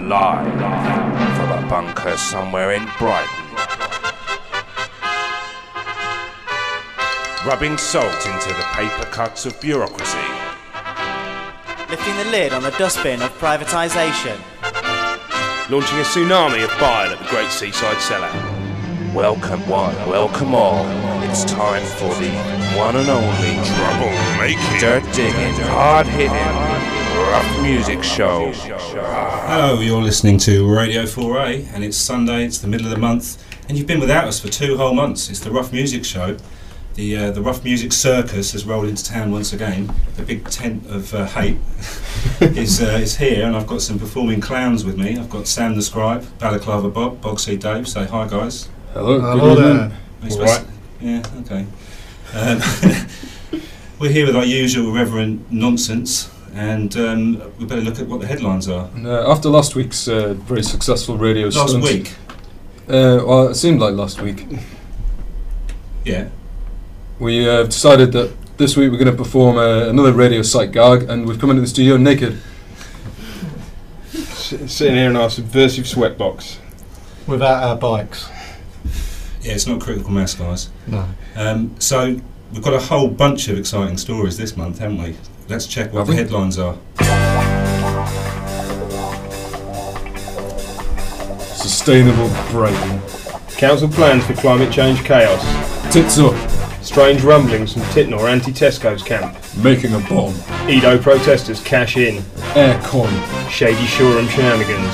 live from a bunker somewhere in Brighton. Rubbing salt into the paper cuts of bureaucracy. Lifting the lid on the dustbin of privatisation. Launching a tsunami of bile at the Great Seaside Sellout. Welcome one, welcome all. It's time for the one and only trouble-making, dirt-digging, hard-hitting, rough music show. Hello, you're listening to Radio 4A, and it's Sunday, it's the middle of the month, and you've been without us for 2 whole months. It's the Rough Music Show. The Rough Music Circus has rolled into town once again. The big tent of hate is here, and I've got some performing clowns with me. I've got Sam the Scribe, Balaclava Bob, Bogseed Dave. Say hi, guys. Hello there. All right. Yeah, okay. We're here with our usual irreverent nonsense, and we better look at what the headlines are. After last week's very successful radio Last stunt, week? Well, it seemed like last week. Yeah. We decided that this week we're going to perform another radio sight gag, and we've come into the studio naked. Sitting here in our subversive sweatbox. Without our bikes. Yeah, it's not critical mass, guys. No. So we've got a whole bunch of exciting stories this month, haven't we? Let's check what the headlines are. Sustainable Brighton. Council plans for climate change chaos. Tits up. Strange rumblings from Titnor anti-Tesco's camp. Making a bomb. Edo protesters cash in. Aircon. Shady Shoreham shenanigans.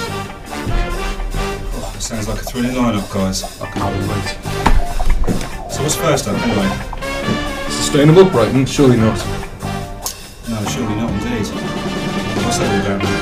Sounds like a thrilling lineup, guys. I can hardly wait. So what's first up, anyway? Sustainable Brighton? Surely not. No, surely not indeed. What's that all about?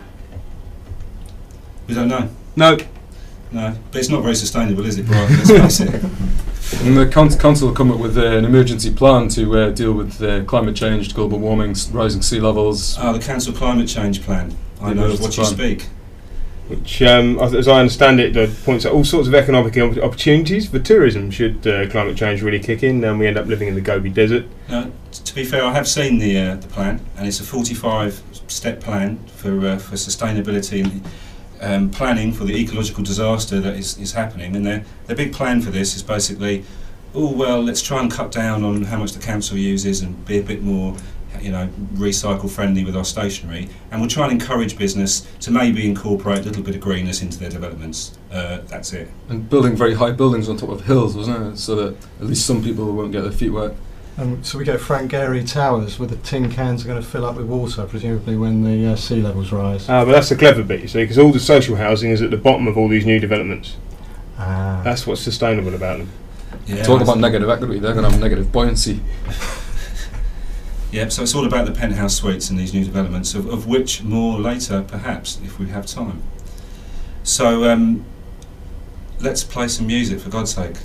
We don't know. No. No, but it's not very sustainable, is it, Brian? Let's face it. And the council will come up with an emergency plan to deal with climate change, global warming, rising sea levels. The Council Climate Change Plan. I know of what you speak. Which, as I understand it, points at all sorts of economic opportunities for tourism should climate change really kick in and we end up living in the Gobi Desert. To be fair, I have seen the plan, and it's a 45-step plan for sustainability and planning for the ecological disaster that is happening. And their big plan for this is basically, let's try and cut down on how much the council uses and be a bit more recycle friendly with our stationery, and we'll try and encourage business to maybe incorporate a little bit of greenness into their developments. That's it. And building very high buildings on top of hills, wasn't it? So that at least some people won't get their feet wet. So we get Frank Gehry Towers where the tin cans are going to fill up with water, presumably when the sea levels rise. But that's the clever bit, you see, because all the social housing is at the bottom of all these new developments. That's what's sustainable about them. Yeah, talk about negative equity, they're going to have negative buoyancy. Yep, so it's all about the penthouse suites in these new developments, of which more later, perhaps, if we have time. So, let's play some music, for God's sake.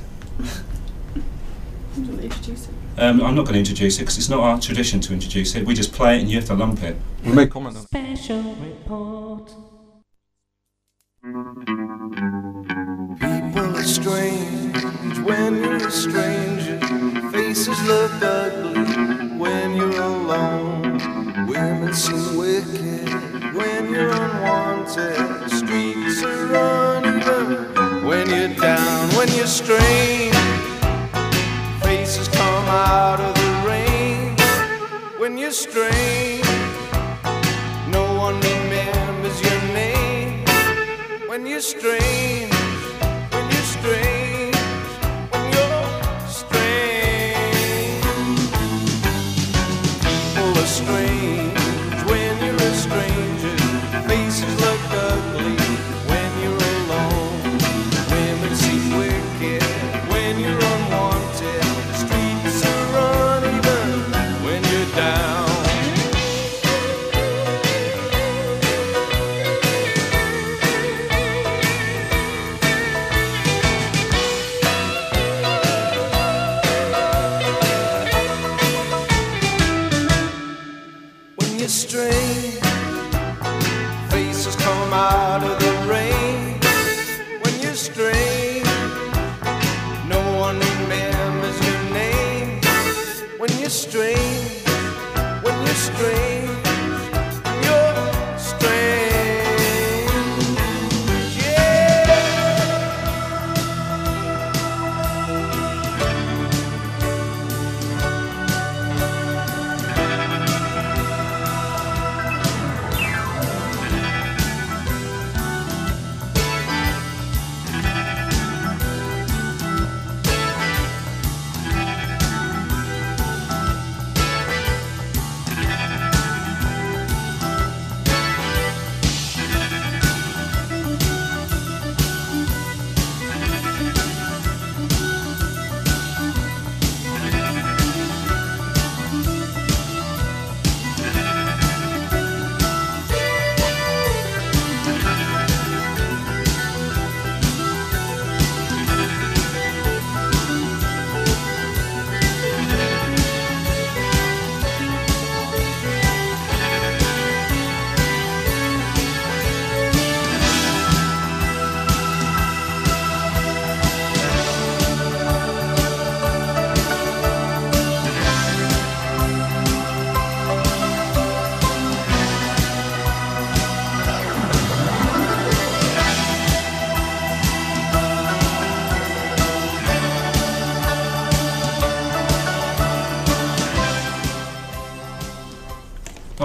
I'm not going to introduce it, because it's not our tradition to introduce it. We just play it and you have to lump it. We'll make comment on it. Special report. People are strange when you're a stranger. Faces look ugly when you're alone. Women seem wicked when you're unwanted. Streets are uneven when you're down, when you're strange. Faces come out of the rain when you're strange. No one remembers your name when you're strange. When you're strange. When you're strange. People are strange when you're a stranger. Faces look ugly when you're alone. Women seem wicked when you're unwanted. Streets are uneven when you're down. When you're strange, faces come out of the rain. When you're strange, no one remembers your name. When you're strange, when you're strange, you're strange.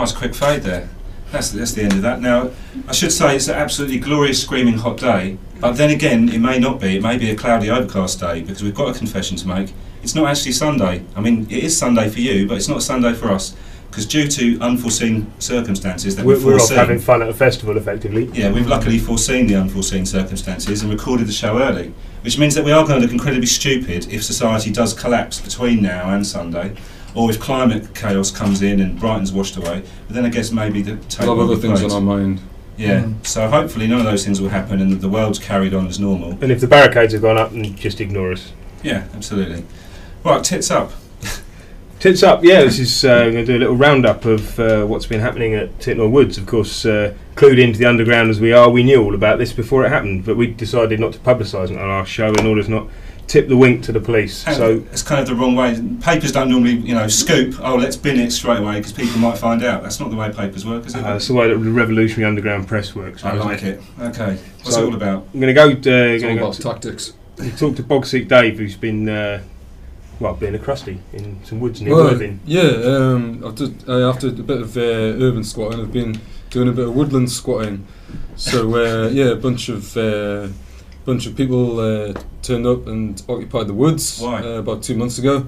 nice quick fade there. That's the end of that. Now, I should say it's an absolutely glorious, screaming hot day, but then again, it may not be. It may be a cloudy, overcast day, because we've got a confession to make. It's not actually Sunday. I mean, it is Sunday for you, but it's not Sunday for us, because due to unforeseen circumstances that we're off having fun at a festival, effectively. Yeah, we've luckily foreseen the unforeseen circumstances and recorded the show early, which means that we are going to look incredibly stupid if society does collapse between now and Sunday, or if climate chaos comes in and Brighton's washed away. But then I guess maybe the a lot of other things on our mind. Yeah, so hopefully none of those things will happen and that the world's carried on as normal. And if the barricades have gone up, then just ignore us. Yeah, absolutely. Right, tits up. Tits up, yeah, this is going to do a little roundup of what's been happening at Titnall Woods. Of course, clued into the underground as we are, we knew all about this before it happened, but we decided not to publicise it on our show in order to not tip the wink to the police. So it's kind of the wrong way. Papers don't normally, scoop, let's bin it straight away because people might find out. That's not the way papers work, is it? That's the way that the revolutionary underground press works. I like it. Okay, what's it all about? I'm going to go... it's all about tactics. Talk to Bogseek Dave, who's been... being a crusty in some woods near Worthing. Yeah, after a bit of urban squatting, I've been doing a bit of woodland squatting. So a bunch of people turned up and occupied the woods. Why? About 2 months ago.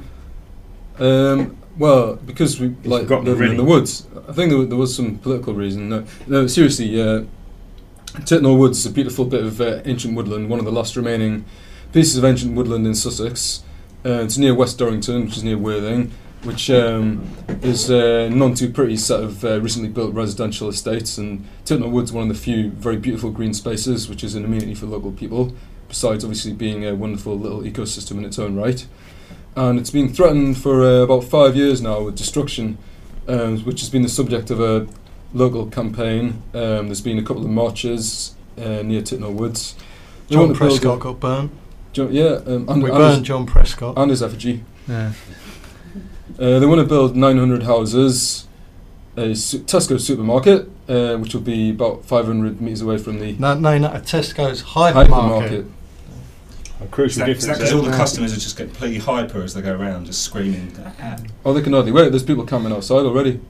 Because we like living in the woods. I think there was some political reason. No, seriously, Titnall Woods is a beautiful bit of ancient woodland, one of the last remaining pieces of ancient woodland in Sussex. It's near West Dorrington, which is near Worthing, which is a none too pretty set of recently built residential estates, and Titnall Woods is one of the few very beautiful green spaces, which is an amenity for local people, besides obviously being a wonderful little ecosystem in its own right. And it's been threatened for about 5 years now with destruction, which has been the subject of a local campaign. There's been a couple of marches near Titnall Woods. John Prescott got burnt. We burned John Prescott and his effigy. Yeah. They want to build 900 houses, a Tesco supermarket, which will be about 500 metres away from the... No, Tesco's hypermarket. A crucial difference. Is that because all the customers are just get completely hyper as they go around, just screaming? Oh, they can hardly wait. There's people camping outside already.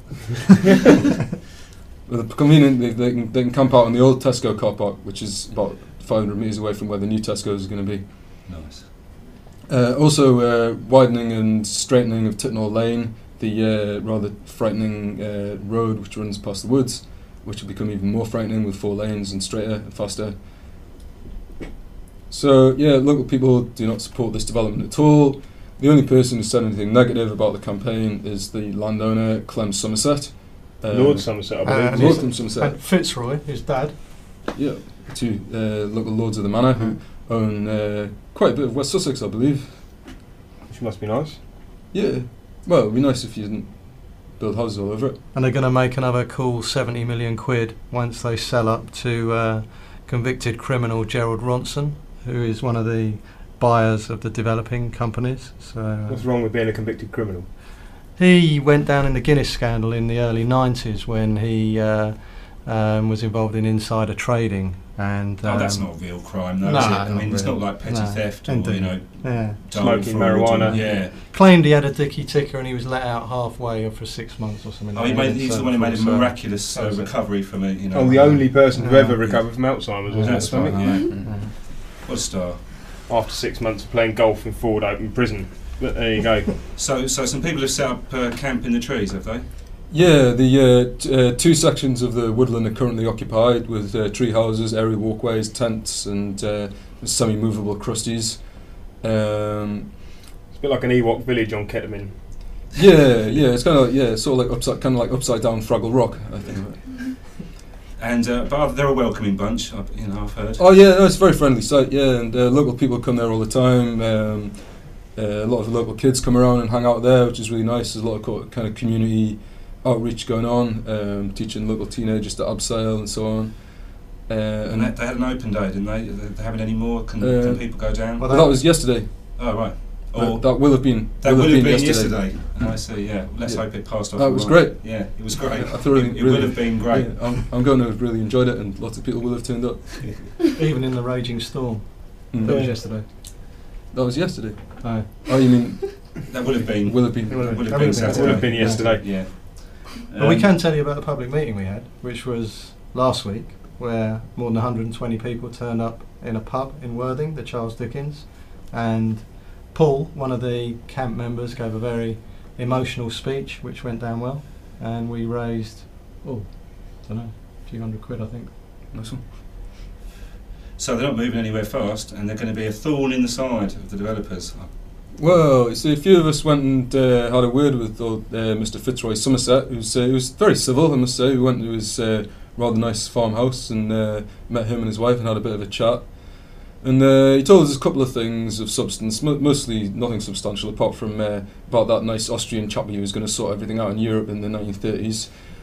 Convenient, they can camp out on the old Tesco car park, which is about 500 metres away from where the new Tesco is going to be. Nice. Also, widening and straightening of Titnall Lane, the rather frightening road which runs past the woods, which will become even more frightening with 4 lanes and straighter and faster. So, local people do not support this development at all. The only person who said anything negative about the campaign is the landowner, Clem Somerset. Lord Somerset, I believe. Lord Clem Somerset. And Fitzroy, his dad. Yeah, 2 local lords of the manor who own quite a bit of West Sussex, I believe. Which must be nice. Yeah. Well, it would be nice if you didn't build houses all over it. And they're going to make another cool 70 million quid once they sell up to convicted criminal Gerald Ronson, who is one of the buyers of the developing companies. So what's wrong with being a convicted criminal? He went down in the Guinness scandal in the early 90s when he was involved in insider trading. And that's not a real crime, though, is it? I mean, it's not like petty theft or, indeed. Smoking marijuana. Yeah. Claimed he had a dicky ticker and he was let out halfway for 6 months or something. He's the one who made a miraculous recovery from it. The only person to ever recover from Alzheimer's, wasn't that's it? Right, What a star. After 6 months of playing golf in Ford Open Prison. But there you go. So some people have set up camp in the trees, have they? Yeah, the 2 sections of the woodland are currently occupied with tree houses, aerial walkways, tents, and semi-movable crusties. It's a bit like an Ewok village on Ketamine. Yeah, it's kind of sort of like upside down Fraggle Rock, I think. And but they're a welcoming bunch, I've heard. Oh yeah, no, it's a very friendly site. Yeah, and local people come there all the time. A lot of local kids come around and hang out there, which is really nice. There's a lot of kind of community outreach going on, teaching local teenagers to abseil and so on. And they had an open day, didn't they? Are they having any more? Can people go down? Well, that was yesterday. Oh, right. Or that will have been. That would have been yesterday. I see. Yeah. Let's hope it passed off. That was great. Yeah, it was great. I thought it would have been great. Yeah, I'm going to have really enjoyed it, and lots of people will have turned up. Even in the raging storm. That was yesterday. That was yesterday. Oh, you mean? That would have been. Will have been. Would have been Saturday. Would have been yesterday. Yeah. Well, we can tell you about the public meeting we had, which was last week, where more than 120 people turned up in a pub in Worthing, the Charles Dickens, and Paul, one of the camp members, gave a very emotional speech, which went down well, and we raised, I don't know, a few hundred quid, I think. Nice one. So they're not moving anywhere fast, and they're going to be a thorn in the side of the developers. Well, you see, a few of us went and had a word with Mr. Fitzroy Somerset, who was very civil, I must say. We went to his rather nice farmhouse and met him and his wife and had a bit of a chat. And he told us a couple of things of substance, mostly nothing substantial, apart from about that nice Austrian chap who was going to sort everything out in Europe in the 1930s.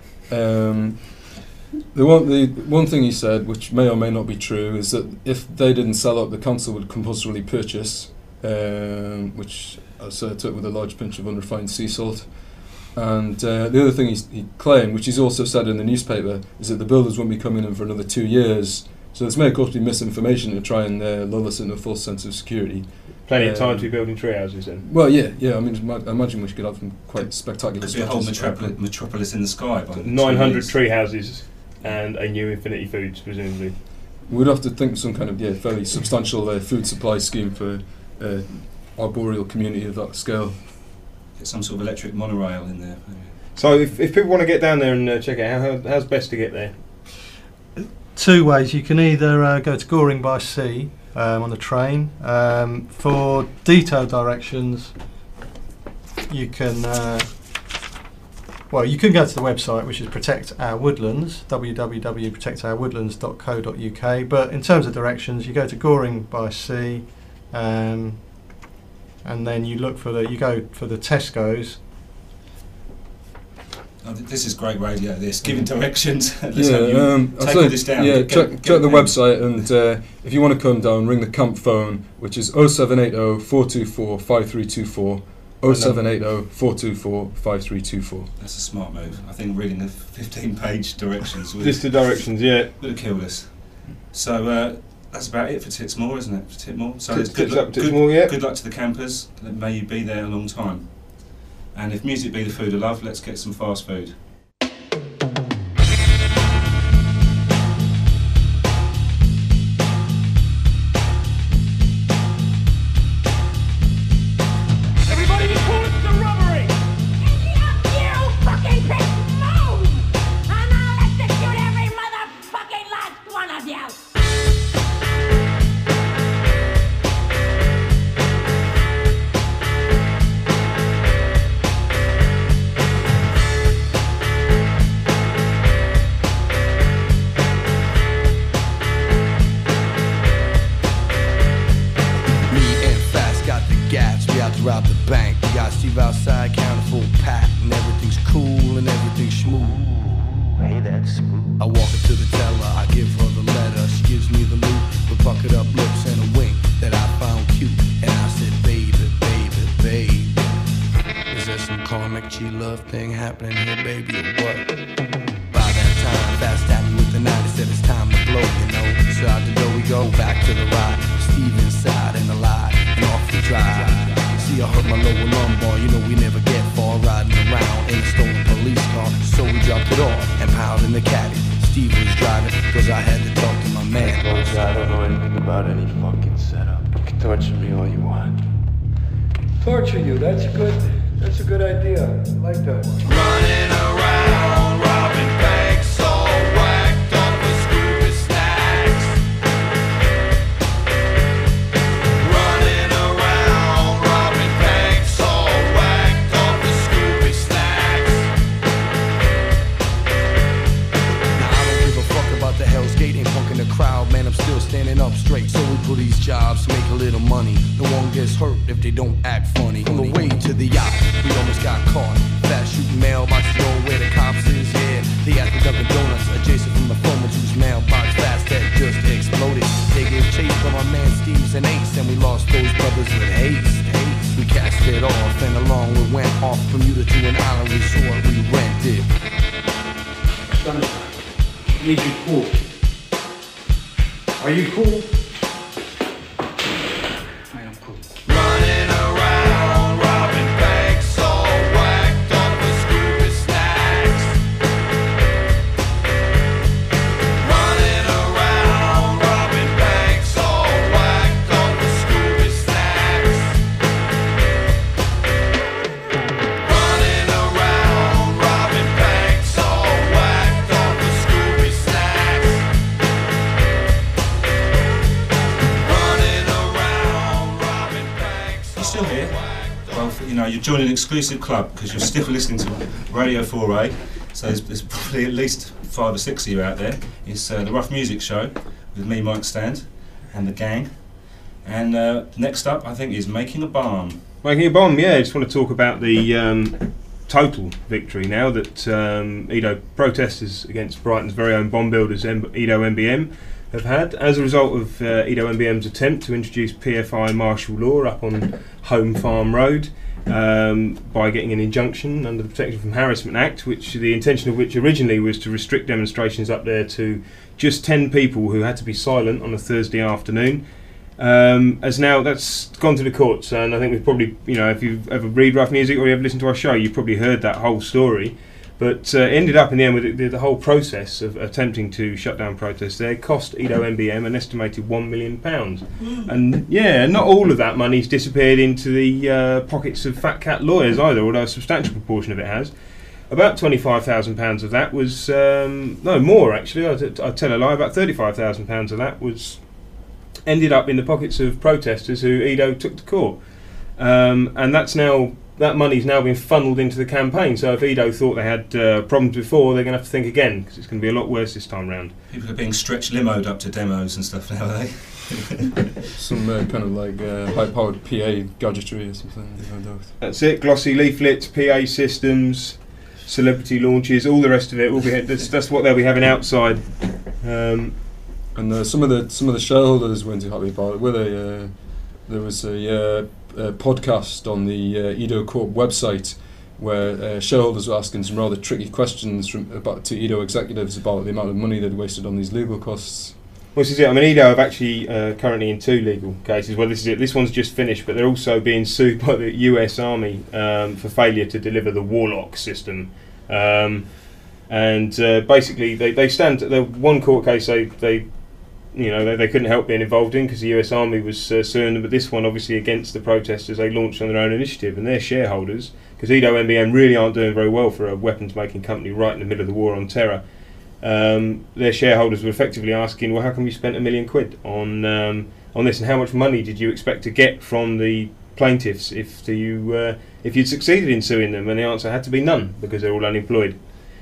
The one thing he said, which may or may not be true, is that if they didn't sell up, the council would compulsorily purchase, which I took with a large pinch of unrefined sea salt. And the other thing he claimed, which he's also said in the newspaper, is that the builders won't be coming in for another 2 years. So this may of course be misinformation to try and lull us into a false sense of security. Plenty of time to be building tree houses then. Well, yeah. I mean, I imagine we could have some quite spectacular. Could be a whole metropolis in the sky. By 900 tree houses and a new Infinity Foods, presumably. We'd have to think of some kind of fairly substantial food supply scheme for arboreal community of that scale. Get some sort of electric monorail in there. So if people want to get down there and check it out, how's best to get there? 2 ways. You can either go to Goring by Sea on the train. For detailed directions, you can you can go to the website, which is Protect Our Woodlands, www.protectourwoodlands.co.uk. But in terms of directions, you go to Goring by Sea, and then you look for you go for the Tesco's. Oh, this is great radio, this, giving directions. Take all this down. Yeah, check the website, and if you want to come down, ring the camp phone, which is 0780 424 5324, 0780 424 5324. That's a smart move. I think reading the 15-page directions just the directions, yeah, would have killed us. So that's about it for Titsmore, isn't it? For Titmore. So good luck to the campers. May you be there a long time. And if music be the food of love, let's get some fast food. Everybody report the robbery! You fucking bitch, move! And I'll execute every motherfucking last one of you! Rob the bank, we got Steve outside, counting full pack, and everything's cool and everything's smooth. Hey, that's smooth. I walk up to the teller, I give her the letter, she gives me the loot, with bucket up lips and a wink that I found cute, and I said, baby, is there some karmic G-love thing happening here, baby, or what? By that time, fast at me with the 90, said it's time to blow, you know, so out the door we go, back to the ride, Steve inside and alive, and off the drive. See, I hurt my lower lumbar, you know we never get far riding around in a stolen police car. So we dropped it off and piled in the caddy. Steve was driving, cause I had to talk to my man. Folks, I don't know anything about any fucking setup. You can torture me all you want. Torture you, that's a good idea. I like that one. Running around, robbing banks, all whacked up with stupid snacks. Running around, robbing banks, all whacked up with stupid snacks. Now I don't give a fuck about the Hell's Gate, ain't punking the crowd, man, I'm still standing up straight. So we pull these jobs, make a little money. No one gets hurt if they don't act funny. On the way to the yacht, we almost got caught. Fast shooting mailboxes going where the cops is, yeah. They at the Dunkin' Donuts, adjacent from the former whose mailbox fast that just exploded. They gave chase from our man Steve's and Ace, and we lost those brothers with haste. We cast it off, and along we went off Bermuda to an island resort we rented. Sunshine, need you cool. Are you cool? I am cool. Running around, robbing banks, all whacked up with stupid snacks. you're joining an exclusive club because you're still listening to Radio 4A. So there's probably at least 5 or 6 of you out there. It's the Rough Music Show with me, Mike Stand, and the gang. And next up, I think, is Making a Bomb. Making a Bomb, yeah. I just want to talk about the total victory now that Edo protesters against Brighton's very own bomb builders, Edo MBM, have had as a result of Edo MBM's attempt to introduce PFI martial law up on Home Farm Road by getting an injunction under the Protection from Harassment Act, which the intention of which originally was to restrict demonstrations up there to just 10 people who had to be silent on a Thursday afternoon. As now that's gone to the courts, and I think we've probably, if you've ever read Rough Music or you ever listened to our show, you've probably heard that whole story. But it ended up in the end with the whole process of attempting to shut down protests there cost Edo MBM an estimated £1 million. And yeah, not all of that money's disappeared into the pockets of fat cat lawyers either, although a substantial proportion of it has. About £25,000 of that was, no more actually, I'd tell a lie, about £35,000 of that was ended up in the pockets of protesters who Edo took to court. And that money's now been funneled into the campaign. So if Edo thought they had problems before, they're going to have to think again, because it's going to be a lot worse this time round. People are being stretch limoed up to demos and stuff now, are they? Some kind of like high-powered PA gadgetry or something. That's it. Glossy leaflets, PA systems, celebrity launches, all the rest of it. Will be that's what they'll be having outside. And some of the shareholders weren't too happy about it, were they? There was a podcast on the Edo Corp website where shareholders were asking some rather tricky questions to Edo executives about the amount of money they'd wasted on these legal costs. Well, this is it. I mean, Edo are actually currently in 2 legal cases. Well, this is it. This one's just finished, but they're also being sued by the US Army for failure to deliver the Warlock system. Basically, they stand. The one court case they couldn't help being involved in because the US Army was suing them, but this one obviously against the protesters they launched on their own initiative, and their shareholders, because Edo MBM really aren't doing very well for a weapons making company right in the middle of the war on terror, their shareholders were effectively asking, well, how come you spent £1 million on this, and how much money did you expect to get from the plaintiffs if you'd succeeded in suing them? And the answer had to be none, because they're all unemployed.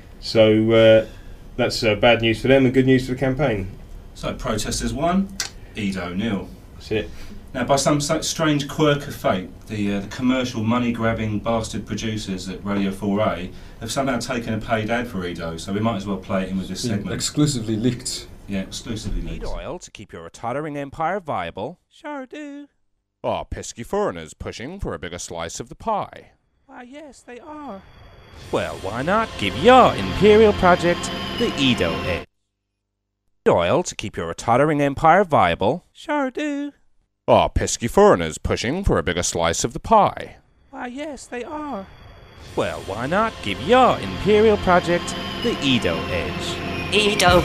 So that's bad news for them and good news for the campaign. So protesters won, Edo nil. That's it. Now, by some strange quirk of fate, the commercial money-grabbing bastard producers at Radio 4A have somehow taken a paid ad for Edo, so we might as well play it in with this segment. Exclusively leaked. Yeah, exclusively leaked. Need oil to keep your tottering empire viable? Sure do. Are pesky foreigners pushing for a bigger slice of the pie? Why, yes, they are. Well, why not give your imperial project the Edo edge? Oil to keep your tottering empire viable? Sure do. Are pesky foreigners pushing for a bigger slice of the pie? Why, yes, they are. Well, why not give your imperial project the Edo edge? Edo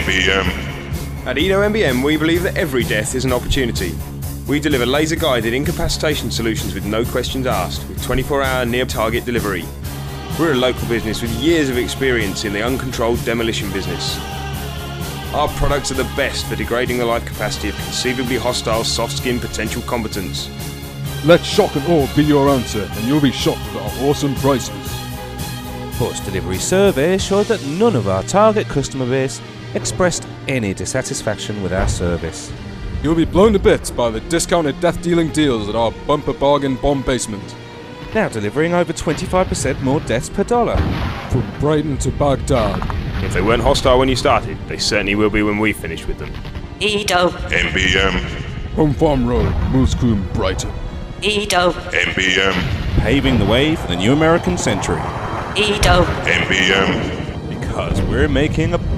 MBM. At Edo MBM, we believe that every death is an opportunity. We deliver laser-guided incapacitation solutions with no questions asked, with 24-hour near-target delivery. We're a local business with years of experience in the uncontrolled demolition business. Our products are the best for degrading the life capacity of conceivably hostile soft-skinned potential combatants. Let shock and awe be your answer, and you'll be shocked with our awesome prices. Post-delivery survey showed that none of our target customer base expressed any dissatisfaction with our service. You'll be blown to bits by the discounted death-dealing deals at our bumper bargain bomb basement. Now delivering over 25% more deaths per dollar. From Brighton to Baghdad. If they weren't hostile when you started, they certainly will be when we finish with them. Edo MBM. Home Farm Road, Moosecombe, Brighton. Edo MBM. Paving the way for the new American century. Edo MBM. Because we're making a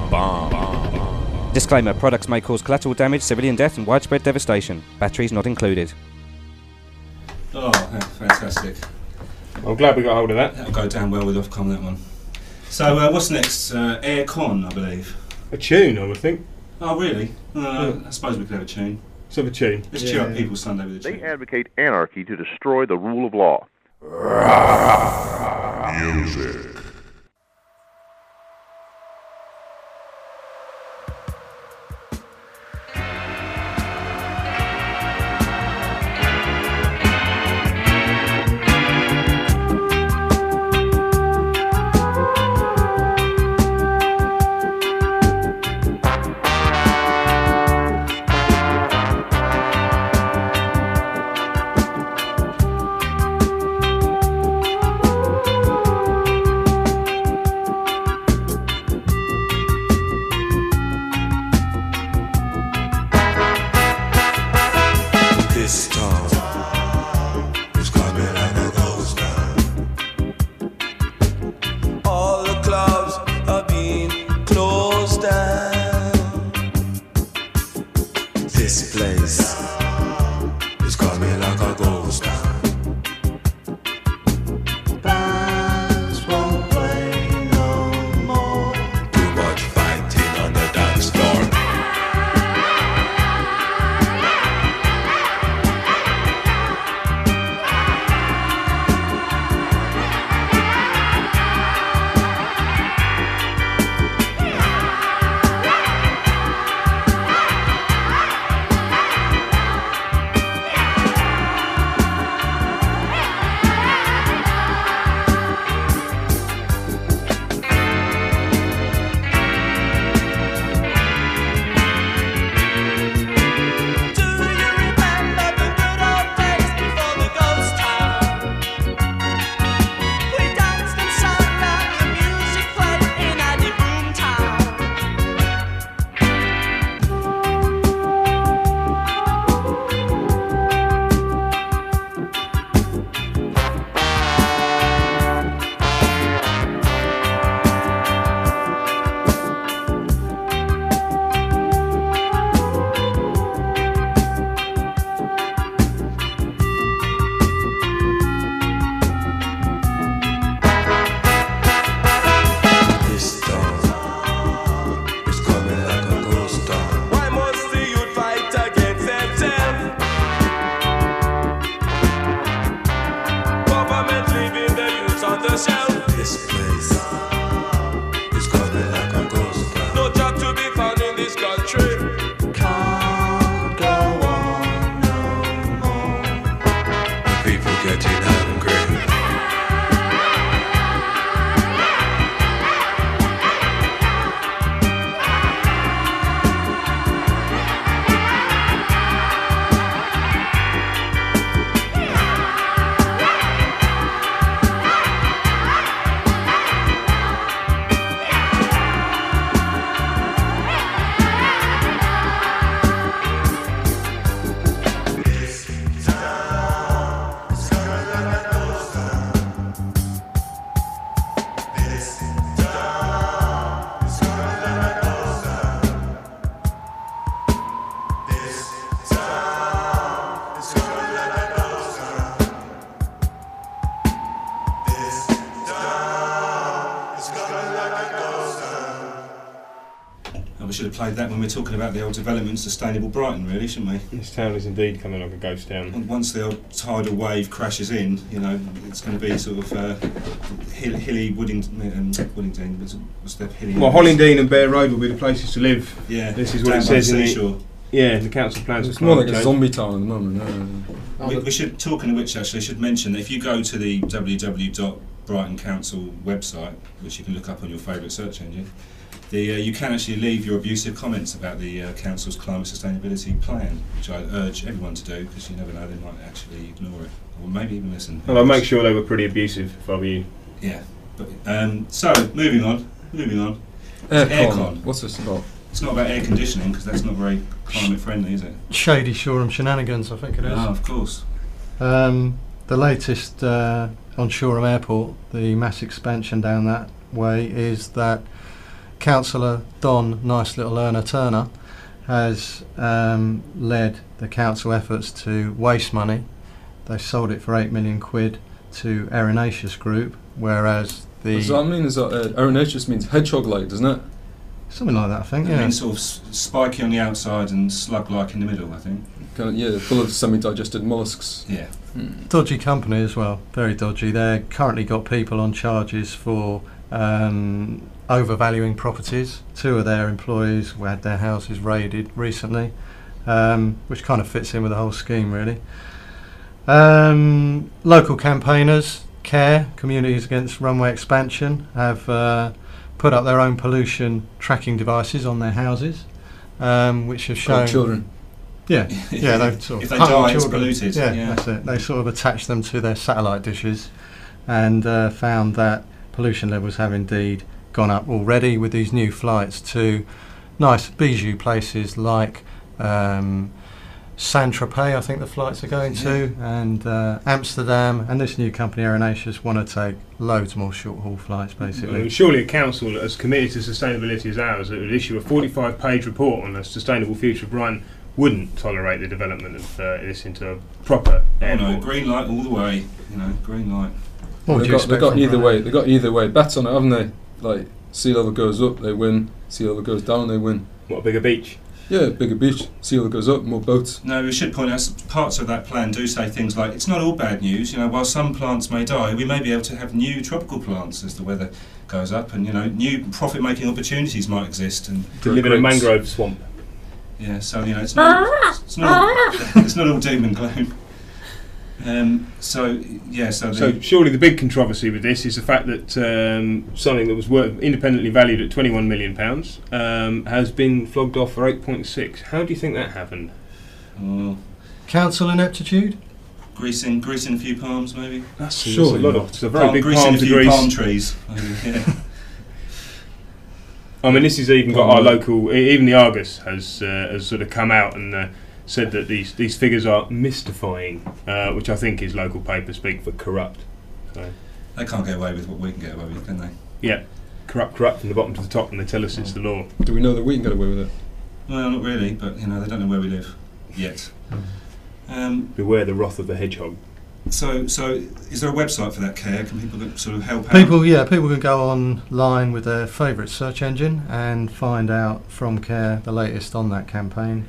bomb. Disclaimer, products may cause collateral damage, civilian death and widespread devastation. Batteries not included. Oh, fantastic. I'm glad we got hold of that. That'll go down well with Ofcom, that one. So what's next? Aircon, I believe. A tune, I would think. Oh, really? I suppose we could have a tune. Let's have a tune. Let's cheer up people Sunday with a tune. They advocate anarchy to destroy the rule of law. Music. This place is coming like a ghost town. Bands won't play no more. Too much fighting on the dance floor. Should have played that when we're talking about the old development, sustainable Brighton, really, shouldn't we? This town is indeed coming like a ghost town. And once the old tidal wave crashes in, you know, it's going to be sort of hilly Woodingdean. What's that? Hilly. Well, Hollingdean and Bear Road will be the places to live. Yeah, this is what it says in the council plans. It's more like a zombie town at the moment. We should, talking of which, actually, I should mention that if you go to the www.Brighton Council website, which you can look up on your favourite search engine. You can actually leave your abusive comments about the council's climate sustainability plan, which I urge everyone to do, because you never know, they might actually ignore it, or maybe even listen. Well, I'll make sure they were pretty abusive if I were you. Yeah. But, so, moving on. Aircon. What's this about? It's not about air conditioning, because that's not very climate friendly, is it? Shady Shoreham shenanigans, I think it is. Ah, of course. The latest on Shoreham Airport, the mass expansion down that way, is that Councillor Don Nice Little Earner Turner has led the council efforts to waste money. They sold it for £8 million to Erinaceous Group, whereas the... Does that mean Erinaceous means hedgehog-like, doesn't it? Something like that, I think, yeah. It means sort of spiky on the outside and slug-like in the middle, I think. Kind of, yeah, full of semi-digested mollusks. Yeah. Dodgy company as well, very dodgy. They've currently got people on charges for overvaluing properties. 2 of their employees had their houses raided recently, which kind of fits in with the whole scheme, really. Local campaigners, CARE, Communities Against Runway Expansion, have put up their own pollution tracking devices on their houses, which have shown... children. Yeah, yeah, they've sort of... If they die, it's polluted. Yeah, that's it. They sort of attached them to their satellite dishes and found that pollution levels have indeed gone up already with these new flights to nice bijou places like Saint-Tropez, I think the flights are going to, and Amsterdam, and this new company Erinaceous want to take loads more short-haul flights, basically. Well, surely a council as committed to sustainability as ours that would issue a 45-page report on the sustainable future of Brighton wouldn't tolerate the development of this into a proper airport. No, green light all the way. Green light. They got either way. They got either way. Bets on it, haven't they? Like sea level goes up, they win. Sea level goes down, they win. What, a bigger beach? Yeah, bigger beach. Sea level goes up, more boats. No, we should point out parts of that plan do say things like it's not all bad news. While some plants may die, we may be able to have new tropical plants as the weather goes up, and new profit-making opportunities might exist. And to live in a mangrove swamp. Yeah, so it's not it's not all doom and gloom. So surely the big controversy with this is the fact that something that was independently valued at £21 million has been flogged off for 8.6. How do you think that happened? Council ineptitude? Greasing a few palms, maybe. That's surely a lot of. It's a very big palm to grease. Grease. Palm trees. Yeah. I mean, this has even got our local. Even the Argus has sort of come out and said that these figures are mystifying, which I think is local paper speak for corrupt. So they can't get away with what we can get away with, can they? Yeah, corrupt from the bottom to the top, and they tell us it's the law. Do we know that we can get away with it? Well, not really, but they don't know where we live yet. Beware the wrath of the hedgehog. So is there a website for that, Care? Can people sort of help out? People can go online with their favourite search engine and find out from Care the latest on that campaign.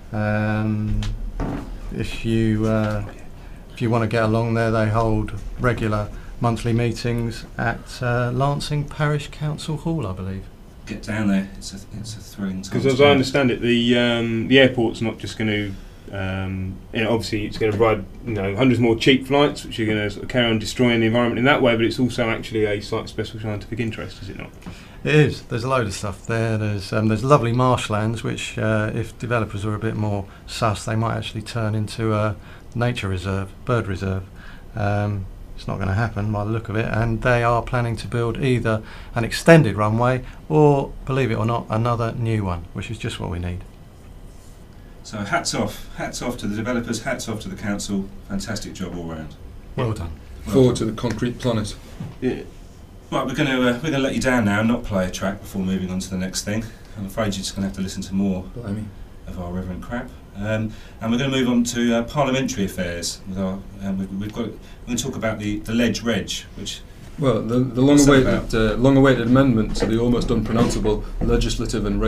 If you want to get along there, they hold regular monthly meetings at Lancing Parish Council Hall, I believe. Get down there. It's a thrilling time. Because as I understand it, the airport's not just going to. Obviously, it's going to provide hundreds more cheap flights, which are going to sort of carry on destroying the environment in that way. But it's also actually a site of special scientific interest, is it not? It is. There's a load of stuff there. There's lovely marshlands, which if developers were a bit more sus, they might actually turn into a nature reserve, bird reserve. It's not going to happen by the look of it, and they are planning to build either an extended runway or, believe it or not, another new one, which is just what we need. So hats off to the developers, hats off to the council. Fantastic job all round. Well done. Forward to the concrete planet. Yeah. Right, we're going to let you down now and not play a track before moving on to the next thing. I'm afraid you're just going to have to listen to more of our reverend crap. And we're going to move on to parliamentary affairs. With our, we're going to talk about the Ledge Reg, which. Well, the long-awaited amendment to the almost unpronounceable legislative and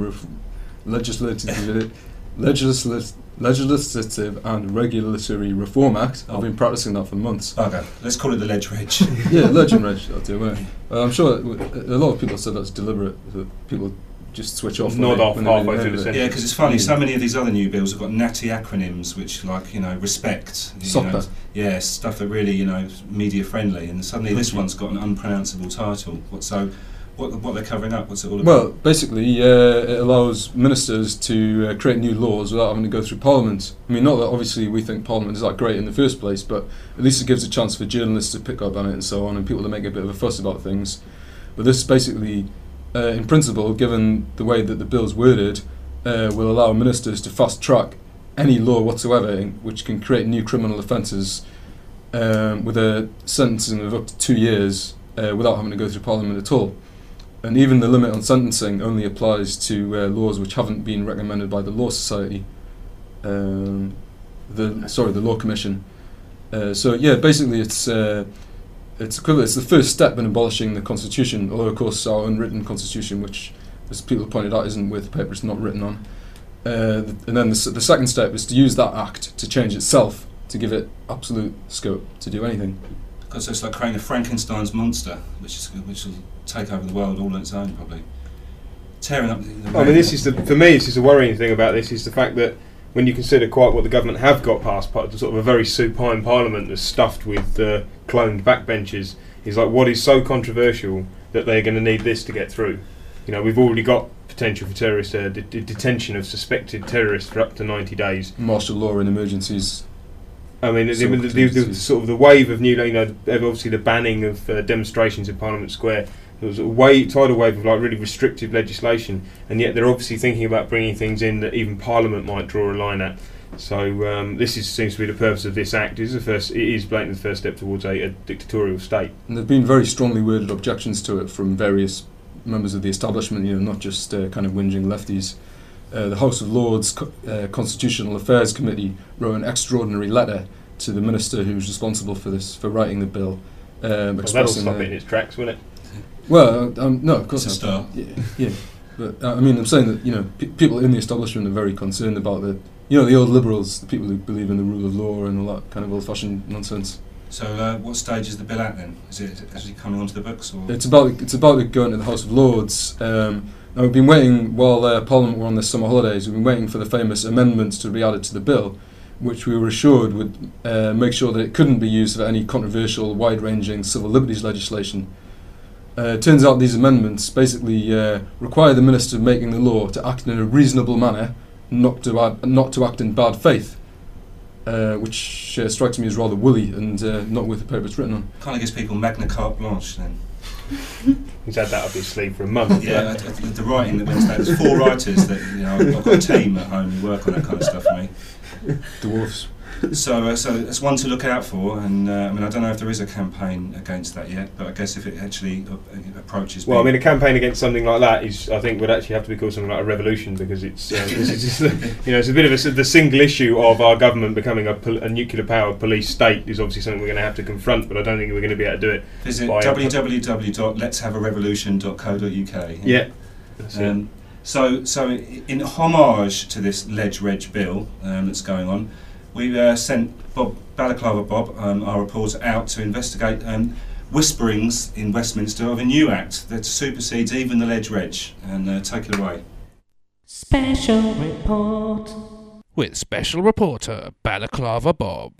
Legislative and Regulatory Reform Act. I've been practicing that for months. Okay, let's call it the Ledge Reg. Yeah, Ledge and Reg, I'll do it. I'm sure a lot of people said that's deliberate. That people just switch off. Nod off halfway through the sentence. Yeah, because it's funny, so many of these other new bills have got natty acronyms which, respect. SOPA. Yeah, stuff that really, media friendly, and suddenly this one's got an unpronounceable title. What they're covering up? What's it all about? Well, basically, it allows ministers to create new laws without having to go through Parliament. I mean, not that obviously we think Parliament is that great in the first place, but at least it gives a chance for journalists to pick up on it and so on, and people to make a bit of a fuss about things. But this basically, in principle, given the way that the bill's worded, will allow ministers to fast-track any law whatsoever which can create new criminal offences with a sentencing of up to 2 years without having to go through Parliament at all. And even the limit on sentencing only applies to laws which haven't been recommended by the Law Society, the Law Commission. So yeah, basically it's equivalent. It's the first step in abolishing the Constitution. Although of course our unwritten Constitution, which as people pointed out isn't worth the paper it's not written on. And then the second step is to use that act to change itself, to give it absolute scope to do anything. Because it's like creating a Frankenstein's monster, which will take over the world all on its own, probably. Tearing up this is for me, this is the worrying thing about this, is the fact that when you consider quite what the government have got past, sort of a very supine parliament that's stuffed with cloned backbenchers, is like what is so controversial that they're going to need this to get through. We've already got potential for terrorist detention of suspected terrorists for up to 90 days. Martial law in emergencies. I mean, the sort of the wave of new, obviously the banning of demonstrations in Parliament Square. There was a tidal wave of really restrictive legislation, and yet they're obviously thinking about bringing things in that even Parliament might draw a line at. So this seems to be the purpose of this act. It is blatantly the first step towards a dictatorial state. And there've been very strongly worded objections to it from various members of the establishment. Not just kind of whinging lefties. the House of Lords Constitutional Affairs Committee wrote an extraordinary letter to the minister who was responsible for this, for writing the bill. That'll stop it in its tracks, won't it? Well, no, of course it's a start. Yeah. But I mean, I'm saying that, you know, people in the establishment are very concerned about the old liberals, the people who believe in the rule of law and all that kind of old-fashioned nonsense. So, what stage is the bill at then? Is it actually coming onto the books? Or? It's about it going to the House of Lords. Now we've been waiting while Parliament were on their summer holidays. We've been waiting for the famous amendments to be added to the bill, which we were assured would make sure that it couldn't be used for any controversial, wide-ranging civil liberties legislation. It turns out these amendments basically require the minister making the law to act in a reasonable manner, not to act in bad faith, which strikes me as rather woolly and not worth the paper it's written on. Kind of gives people Magna Carte Blanche then. He's had that up his sleeve for a month. Yeah, the writing that went down. There's 4 writers that, you know, I've got a team at home who work on that kind of stuff for me. Dwarfs. So it's one to look out for, and I mean, I don't know if there is a campaign against that yet, but I guess if it actually approaches. Well, I mean, a campaign against something like that I think, would actually have to be called something like a revolution, because it's, it's a bit of the single issue of our government becoming a nuclear-powered police state is obviously something we're going to have to confront, but I don't think we're going to be able to do it. Visit www.letshavearevolution.co.uk. Yeah. So in homage to this Ledge-Reg bill that's going on, we sent Balaclava Bob, our reporter, out to investigate whisperings in Westminster of a new act that supersedes even the Ledge-Reg. And take it away. Special report. With special reporter Balaclava Bob.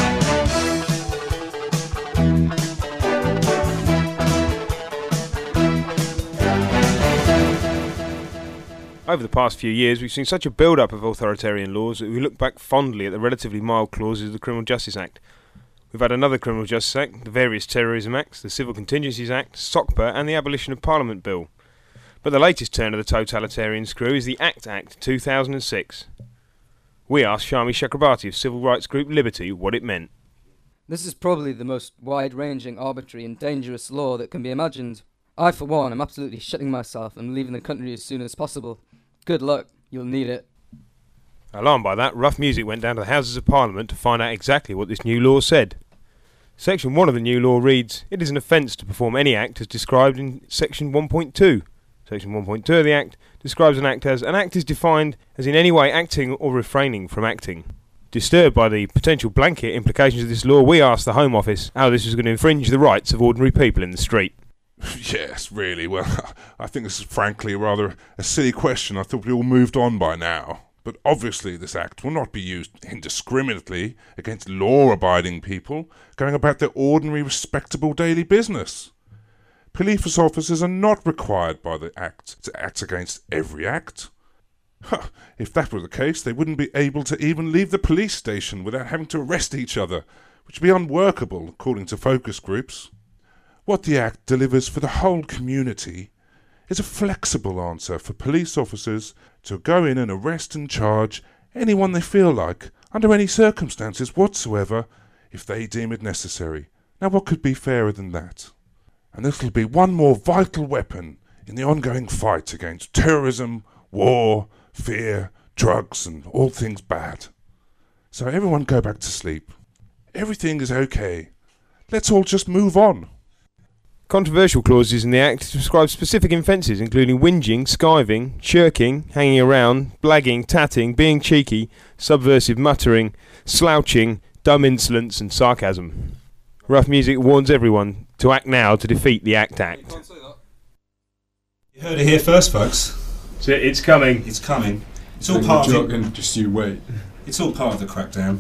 Over the past few years, we've seen such a build-up of authoritarian laws that we look back fondly at the relatively mild clauses of the Criminal Justice Act. We've had another Criminal Justice Act, the various Terrorism Acts, the Civil Contingencies Act, SOCPA and the Abolition of Parliament Bill. But the latest turn of the totalitarian screw is the ACT Act 2006. We asked Shami Chakrabarti of civil rights group Liberty what it meant. This is probably the most wide-ranging, arbitrary and dangerous law that can be imagined. I, for one, am absolutely shitting myself and leaving the country as soon as possible. Good luck, you'll need it. Alarmed by that, Rough Music went down to the Houses of Parliament to find out exactly what this new law said. Section 1 of the new law reads, "It is an offence to perform any act as described in Section 1.2. Section 1.2 of the Act describes an act as, an act is defined as in any way acting or refraining from acting." Disturbed by the potential blanket implications of this law, we asked the Home Office how this was going to infringe the rights of ordinary people in the street. Yes, really. Well, I think this is frankly rather a silly question. I thought we all moved on by now. But obviously this act will not be used indiscriminately against law-abiding people going about their ordinary, respectable daily business. Police officers are not required by the act to act against every act. If that were the case, they wouldn't be able to even leave the police station without having to arrest each other, which would be unworkable, according to focus groups. What the Act delivers for the whole community is a flexible answer for police officers to go in and arrest and charge anyone they feel like, under any circumstances whatsoever, if they deem it necessary. Now what could be fairer than that? And this will be one more vital weapon in the ongoing fight against terrorism, war, fear, drugs and all things bad. So everyone go back to sleep. Everything is okay. Let's all just move on. Controversial clauses in the Act describe specific offences including whinging, skiving, shirking, hanging around, blagging, tatting, being cheeky, subversive muttering, slouching, dumb insolence and sarcasm. Rough Music warns everyone to act now to defeat the ACT Act. You heard it here first, folks. So it's coming. It's coming. It's all part of it. Just you wait. It's all part of the crackdown.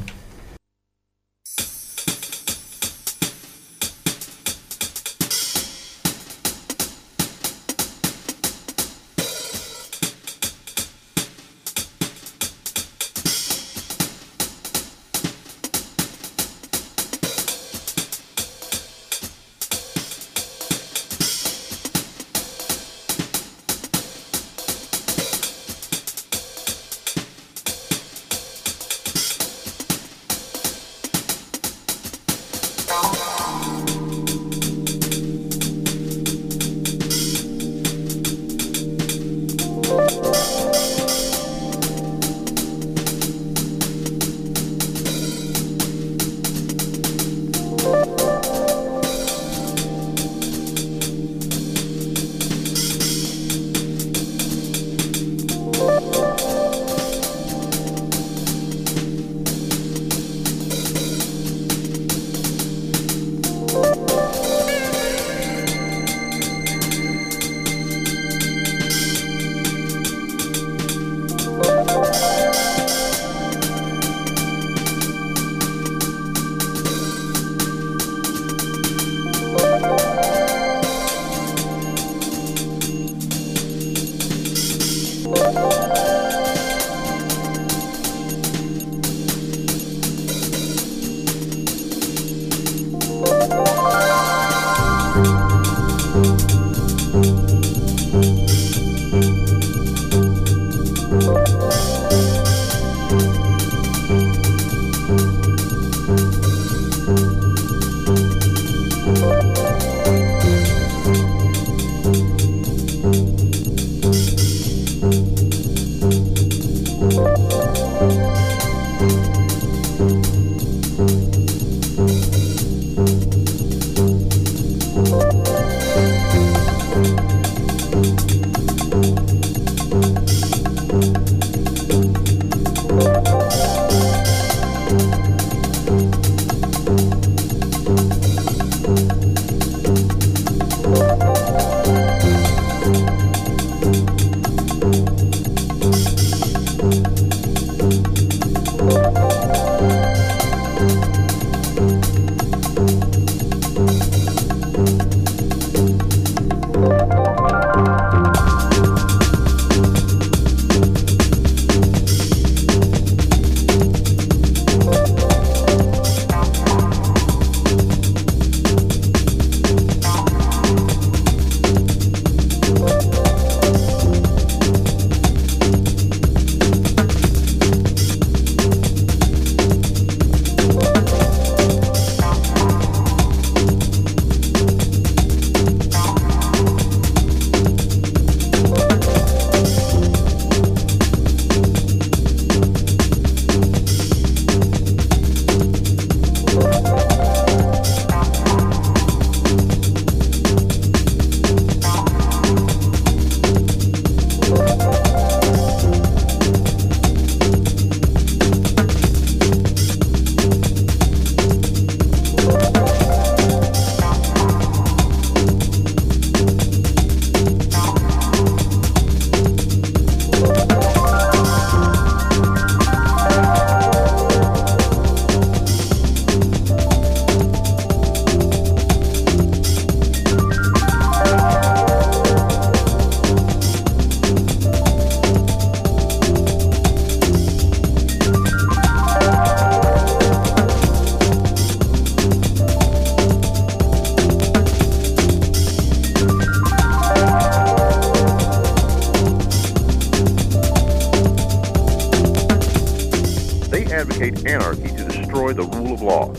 advocate anarchy to destroy the rule of law.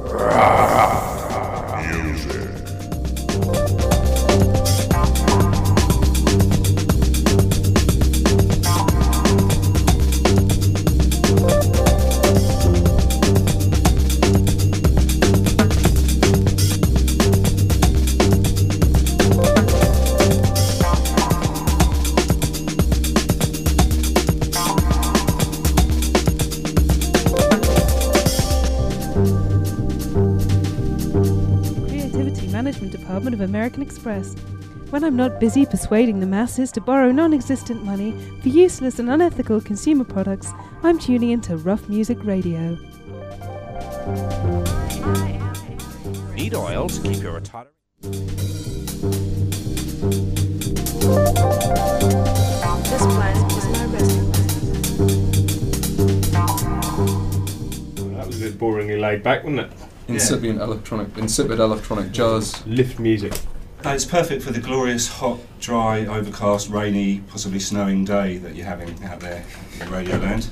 Music. Department of American Express. When I'm not busy persuading the masses to borrow non-existent money for useless and unethical consumer products, I'm tuning into Rough Music Radio. Need oil to keep your retired... This place is my resting That was a bit boringly laid back, wasn't it? Insipid electronic jazz. Lift music. It's perfect for the glorious, hot, dry, overcast, rainy, possibly snowing day that you're having out there in Radioland.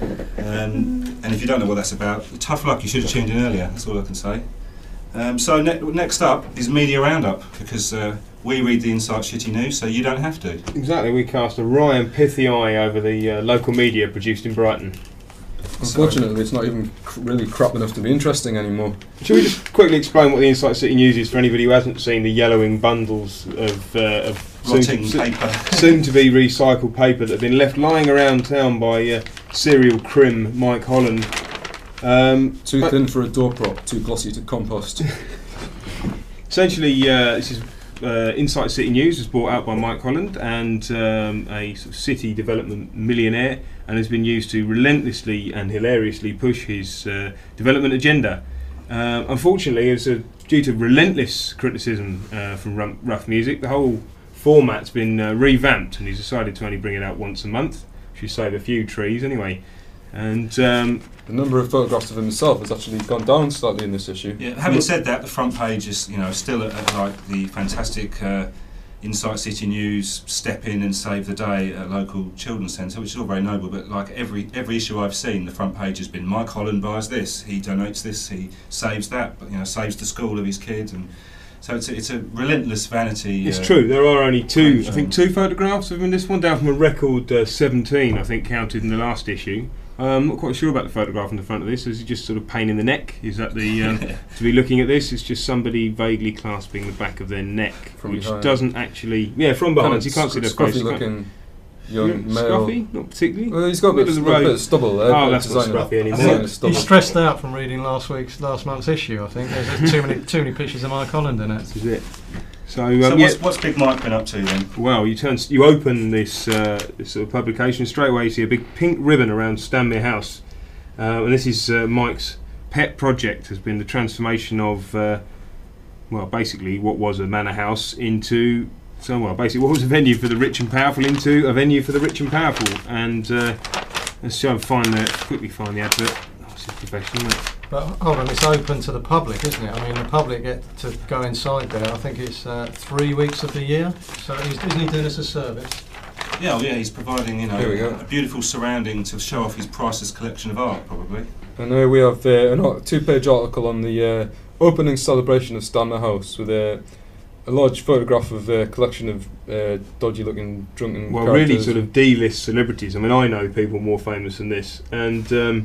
And if you don't know what that's about, tough luck, you should have tuned in earlier, that's all I can say. So next up is Media Roundup, because we read the Insight City News, so you don't have to. Exactly, we cast a wry and pithy eye over the local media produced in Brighton. Unfortunately, it's not even really crap enough to be interesting anymore. Shall we just quickly explain what the Insight City News is for anybody who hasn't seen the yellowing bundles of rotting paper, soon-to-be recycled paper that have been left lying around town by serial crim Mike Holland. Too thin for a door prop, too glossy to compost. Essentially, this is Insight City News was bought out by Mike Holland and a sort of city development millionaire, and has been used to relentlessly and hilariously push his development agenda. Unfortunately, due to relentless criticism from Rough Music, the whole format's been revamped, and he's decided to only bring it out once a month. Should save a few trees anyway. And the number of photographs of himself has actually gone down slightly in this issue. Yeah, having said that, the front page is still at like the fantastic Insight City News step in and save the day at a local children's centre, which is all very noble. But like every issue I've seen, the front page has been Mike Holland buys this, he donates this, he saves that, but saves the school of his kids, and so it's a relentless vanity. It's true. There are only two photographs of him in this one, down from a record 17, I think, counted in the last issue. I'm not quite sure about the photograph on the front of this. Is it just sort of pain in the neck? Is that the to be looking at this? It's just somebody vaguely clasping the back of their neck, from which behind. Doesn't actually. Yeah, from behind. Kind of you can't see their face. Looking young male. Scruffy? Not particularly. Well, he's got a bit of stubble there. Oh, that's not scruffy anymore. He's stressed out from reading last month's issue. I think there's too many pictures of Mike Holland in it. This is it. So what's Big Mike been up to then? Well, you open this sort of publication, straight away you see a big pink ribbon around Stanmere House, and this is Mike's pet project. Has been the transformation of basically what was a manor house into basically what was a venue for the rich and powerful into a venue for the rich and powerful. And let's quickly find the advert. Oh, this is professional, isn't it? But hold on, it's open to the public, isn't it? I mean, the public get to go inside there. I think it's 3 weeks of the year. So isn't he doing us a service? Yeah, he's providing a beautiful surrounding to show off his priceless collection of art, probably. And we have a 2-page article on the opening celebration of Stanmere House with a large photograph of a collection of dodgy-looking drunken characters. Really sort of D-list celebrities. I mean, I know people more famous than this, and the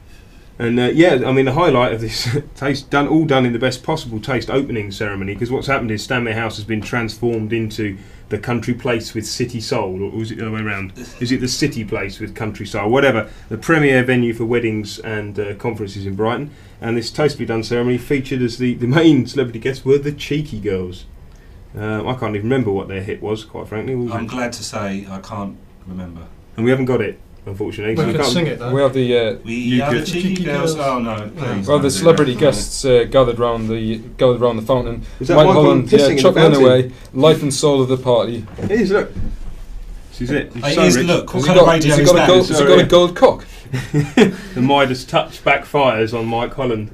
highlight of this all done in the best possible taste opening ceremony, because what's happened is Stanmere House has been transformed into the country place with city soul, or was it the other way around? Is it the city place with country soul? Whatever, the premier venue for weddings and conferences in Brighton, and this tastefully done ceremony featured as the main celebrity guests were the Cheeky Girls. I can't even remember what their hit was, quite frankly. I'm glad to say I can't remember. And we haven't got it, unfortunately. We can sing it though. We have the the Cheeky Girls. Oh no! Please, well, the celebrity guests gathered round the fountain. Is that Mike Holland chuckling away, life and soul of the party. It is. Look, this is it. Look, what kind of radio is that? Has he got a gold cock? The Midas touch backfires on Mike Holland.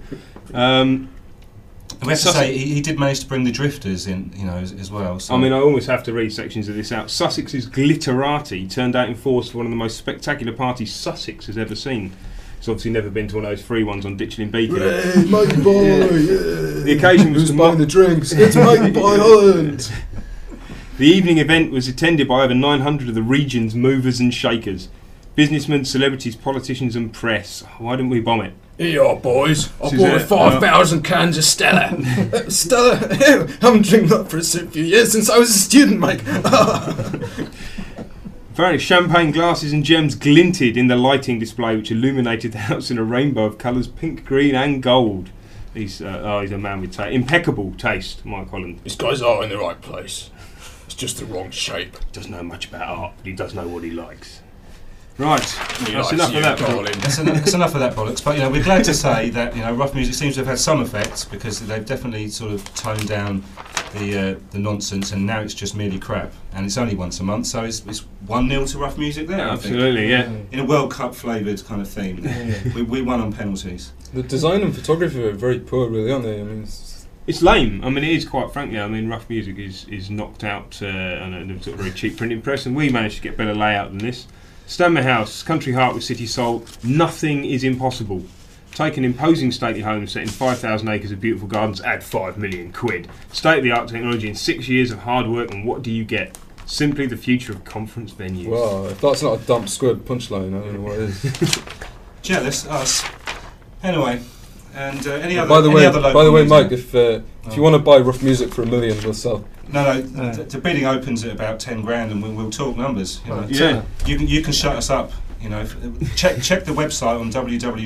We have to say he did manage to bring the Drifters in, as well. So. I mean, I almost have to read sections of this out. Sussex's Glitterati turned out in force for one of the most spectacular parties Sussex has ever seen. He's obviously never been to one of those free ones on Ditchling Beacon. Hey, Mikey boy! Yeah. The occasion was Who's buying the drinks? It's Mikey Boy Holland! The evening event was attended by over 900 of the region's movers and shakers. Businessmen, celebrities, politicians and press. Why didn't we bomb it? Here you are, boys. I bought 5,000 cans of Stella. Stella? I haven't drank that for a few years since I was a student, Mike. Apparently, champagne glasses and gems glinted in the lighting display, which illuminated the house in a rainbow of colours: pink, green, and gold. He's a man with impeccable taste, Mike Holland. These guys are in the right place. It's just the wrong shape. He doesn't know much about art, but he does know what he likes. Right, that's enough of that, darling. That's enough of that bollocks. But we're glad to say that Rough Music seems to have had some effects, because they've definitely sort of toned down the nonsense, and now it's just merely crap. And it's only once a month, so it's 1-0 to Rough Music there. Absolutely, yeah. In a World Cup flavoured kind of theme. we won on penalties. The design and photography are very poor, really, aren't they? I mean, it's lame. I mean, it is, quite frankly. I mean, Rough Music is knocked out on a sort of very cheap printing press, and we managed to get better layout than this. Stoneman House, country heart with city soul. Nothing is impossible. Take an imposing stately home set in 5,000 acres of beautiful gardens, add 5 million quid. State-of-the-art technology in 6 years of hard work, and what do you get? Simply the future of conference venues. Well, if that's not a dump squid punchline, I don't know what is. Jealous, us. Anyway, and any other by the way, local Mike, if you want to buy Rough Music for $1 million, we'll sell. No, the bidding opens at about 10 grand, and we'll talk numbers. Yeah. You can shut us up. Check the website on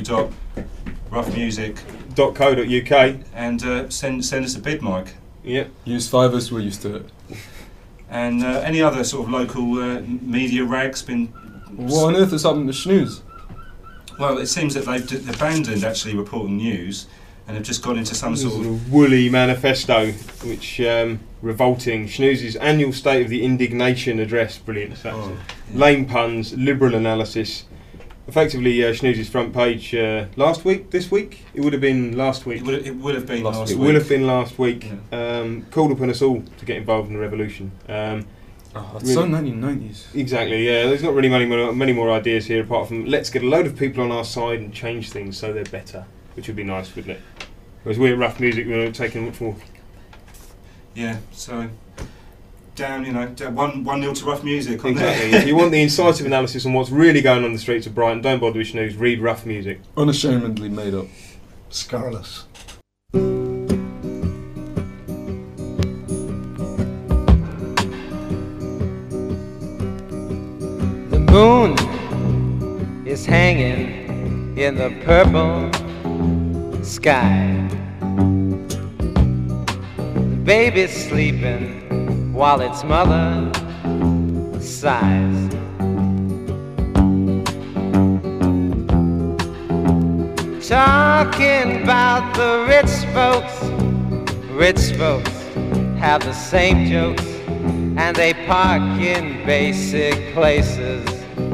www.roughmusic.co.uk and send us a bid, Mike. Yeah. Use Fivers, we're used to it. And any other sort of local media rags been? What on earth has happened to Snooze? Well, it seems that they've abandoned actually reporting news, and have just gone into some sort of woolly manifesto, which revolting. Snooze's annual State of the Indignation address, brilliant. Lame puns, liberal analysis. Effectively, Snooze's front page last week, this week. It would have been last week. It would have been last week. It would have been last week. Yeah. Called upon us all to get involved in the revolution. It's so 1990s. Exactly, yeah. There's not really many more ideas here apart from let's get a load of people on our side and change things so they're better, which would be nice, wouldn't it? Whereas we at Rough Music, we're taking much more. Yeah, so down 1-0 to Rough Music. Exactly. If you want the incisive analysis on what's really going on the streets of Brighton, don't bother with Snooze, read Rough Music. Unashamedly made up. Scurrilous. The moon is hanging in the purple sky. The baby's sleeping while its mother sighs. Talking about the rich folks have the same jokes, and they park in basic places.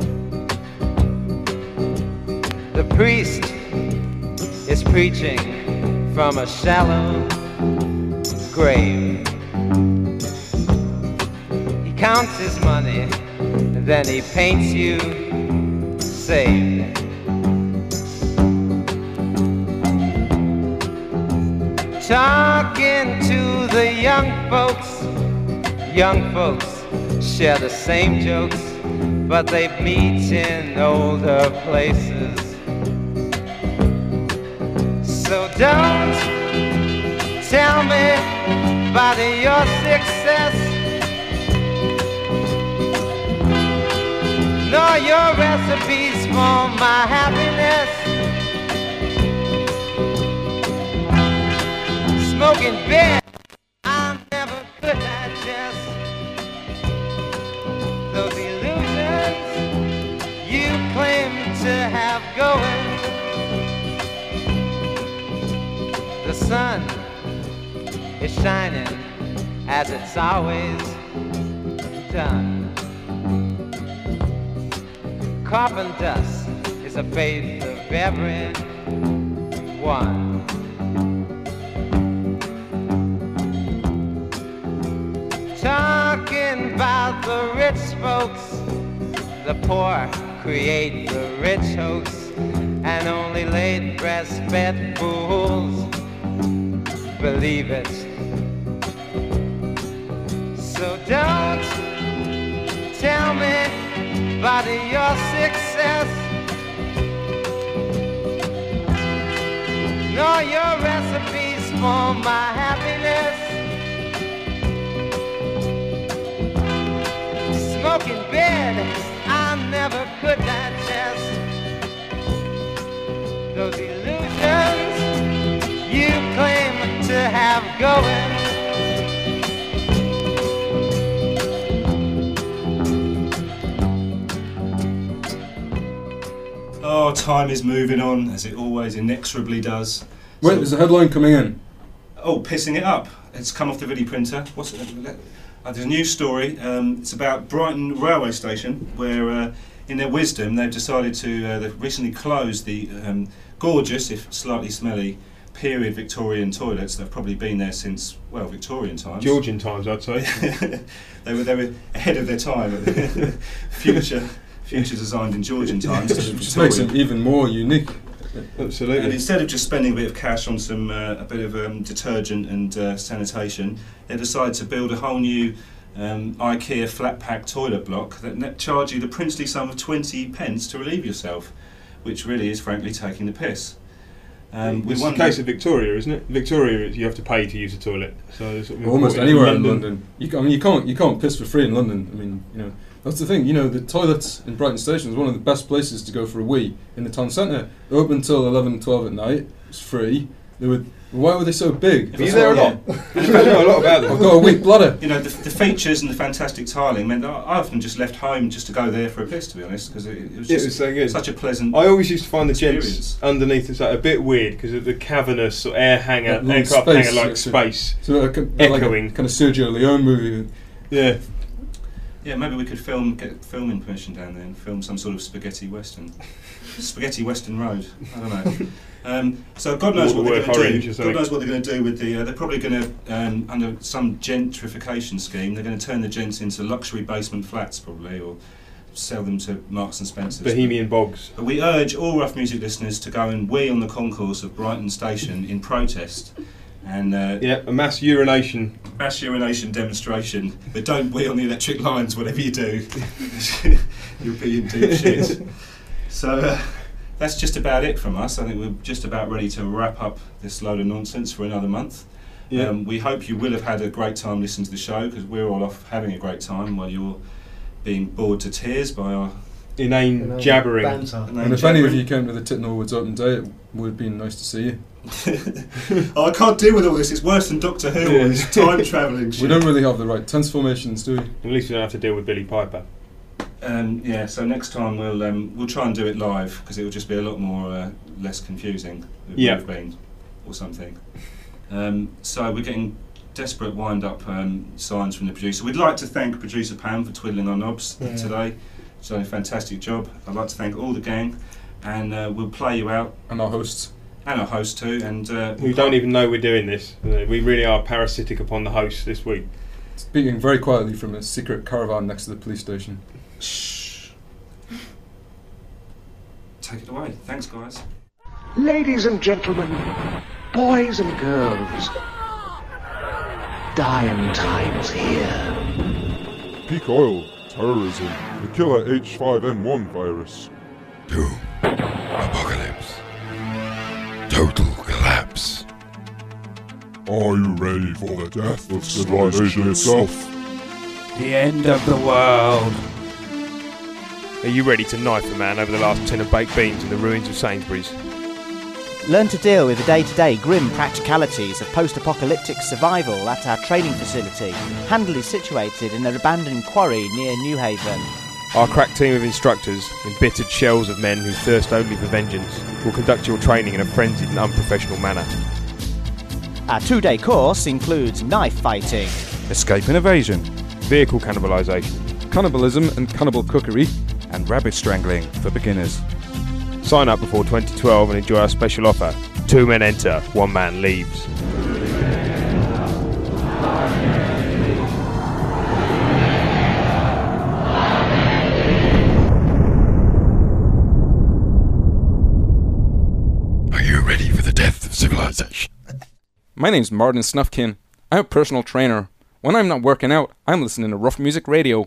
The priest is preaching from a shallow grave. He counts his money, and then he paints you saved. Talking to the young folks share the same jokes, but they meet in older places. So don't tell me about your success, nor your recipes for my happiness. Smoking beer, I'm never could digest those illusions you claim to have going. The sun is shining as it's always done. Carbon dust is a fate of everyone. Talking about the rich folks, the poor create the rich hoax, and fully laid breastfed fools believe it. So don't tell me about your success, nor your recipes for my happiness. Smoke in bed, I never could digest those illusions you claim to have going. Oh, time is moving on, as it always inexorably does. Wait, there's a headline coming in. Oh, pissing it up. It's come off the video printer. What's it? There's a news story. It's about Brighton railway station, where in their wisdom they've decided to, they've recently closed the gorgeous, if slightly smelly, period Victorian toilets that have probably been there since, well, Victorian times. Georgian times, I'd say. they were ahead of their time. Future designed in Georgian times. Which makes it even more unique. Absolutely. And instead of just spending a bit of cash on some a bit of detergent and sanitation, they decided to build a whole new IKEA flat pack toilet block that charge you the princely sum of 20 pence to relieve yourself, which really is frankly taking the piss. It's the case of Victoria, isn't it? Victoria, you have to pay to use the toilet. So sort of almost anywhere in London. You can't piss for free in London. I mean, that's the thing. The toilets in Brighton Station is one of the best places to go for a wee in the town centre. They're open until 11, 12 at night. It's free. Why were they so big? Are you there a lot? I know a lot about them. I've got a weak bladder. The features and the fantastic tiling meant that I often just left home just to go there for a piss, to be honest, because it was just so good. Such a pleasant. I always used to find the experience. gents underneath it's like a bit weird because of the cavernous sort of aircraft hangar-like space, so echoing, like a kind of Sergio Leone movie. Yeah. Yeah, maybe we could get filming permission down there and film some sort of spaghetti western. Spaghetti Western Road. I don't know. So God knows what they're going to do. God knows what they're going to do with the. They're probably going to, under some gentrification scheme, they're going to turn the gents into luxury basement flats, probably, or sell them to Marks and Spencer's. Bohemian bogs. But we urge all Rough Music listeners to go and wee on the concourse of Brighton Station in protest. And a mass urination demonstration, but don't wee on the electric lines, whatever you do. You'll be in deep shit. So that's just about it from us. I think we're just about ready to wrap up this load of nonsense for another month. Yeah. We hope you will have had a great time listening to the show, because we're all off having a great time while you're being bored to tears by our inane jabbering. And if any of you came to the Titnall Woods open day, it would have been nice to see you. I can't deal with all this. It's worse than Doctor Who or this time travelling shit. We don't really have the right tense formations, do we? At least we don't have to deal with Billy Piper. So next time we'll try and do it live, because it will just be a lot more less confusing than it would have been, or something. So we're getting desperate wind-up signs from the producer. We'd like to thank producer Pam for twiddling our knobs today. She's done a fantastic job. I'd like to thank all the gang, and we'll play you out. And our hosts. And our host too. And we don't even know we're doing this. We really are parasitic upon the host this week. Speaking very quietly from a secret caravan next to the police station. Shh. Take it away. Thanks, guys. Ladies and gentlemen, boys and girls, dying times here. Peak oil, terrorism, the killer H5N1 virus. Doom, apocalypse, total collapse. Are you ready for the death of civilization itself? The end of the world. Are you ready to knife a man over the last tin of baked beans in the ruins of Sainsbury's? Learn to deal with the day-to-day grim practicalities of post-apocalyptic survival at our training facility, handily situated in an abandoned quarry near Newhaven. Our crack team of instructors, embittered shells of men who thirst only for vengeance, will conduct your training in a frenzied and unprofessional manner. Our 2-day course includes knife fighting, escape and evasion, vehicle cannibalisation, cannibalism and cannibal cookery, and rabbit strangling for beginners. Sign up before 2012 and enjoy our special offer. 2 men enter, 1 man leaves. you ready for the death of civilization? My name's Martin Snufkin. I'm a personal trainer. When I'm not working out, I'm listening to Rough Music Radio.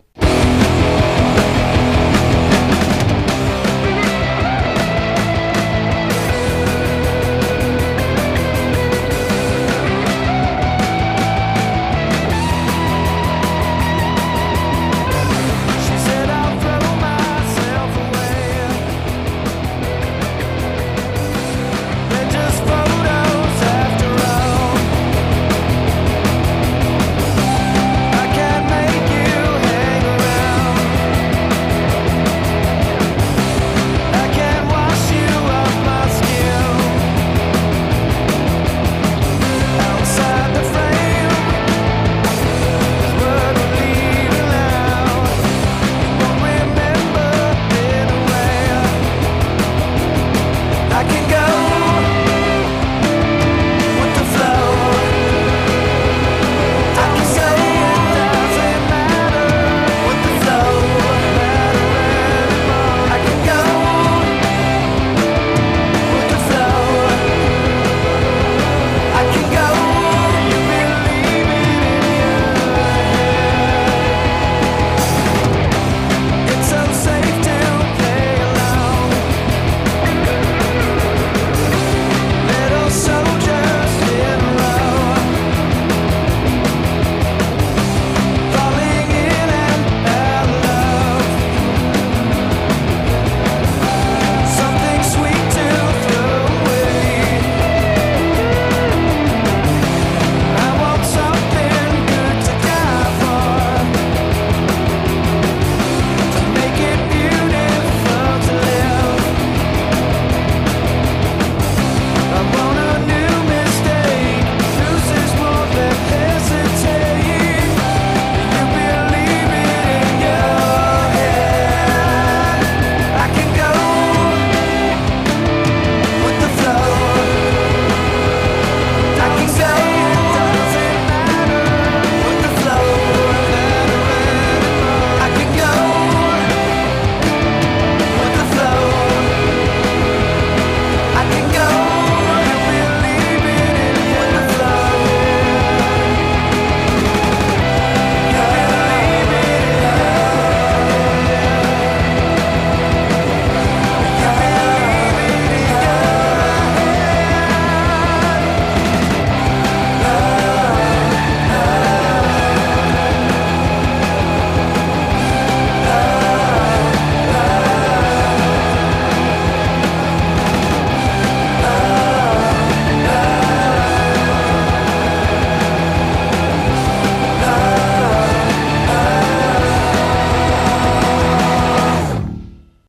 I can go